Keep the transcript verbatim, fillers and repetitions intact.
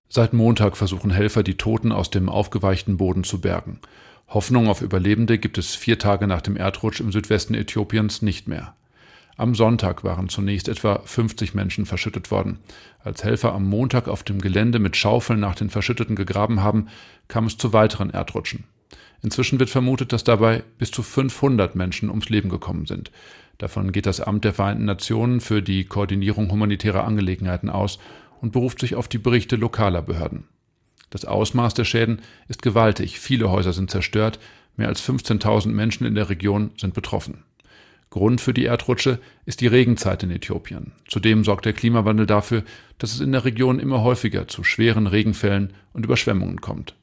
Seit Montag versuchen Helfer, die Toten aus dem aufgeweichten Boden zu bergen. Hoffnung auf Überlebende gibt es vier Tage nach dem Erdrutsch im Südwesten Äthiopiens nicht mehr. Am Sonntag waren zunächst etwa fünfzig Menschen verschüttet worden. Als Helfer am Montag auf dem Gelände mit Schaufeln nach den Verschütteten gegraben haben, kam es zu weiteren Erdrutschen. Inzwischen wird vermutet, dass dabei bis zu fünfhundert Menschen ums Leben gekommen sind. Davon geht das Amt der Vereinten Nationen für die Koordinierung humanitärer Angelegenheiten aus und beruft sich auf die Berichte lokaler Behörden. Das Ausmaß der Schäden ist gewaltig. Viele Häuser sind zerstört. Mehr als fünfzehntausend Menschen in der Region sind betroffen. Grund für die Erdrutsche ist die Regenzeit in Äthiopien. Zudem sorgt der Klimawandel dafür, dass es in der Region immer häufiger zu schweren Regenfällen und Überschwemmungen kommt.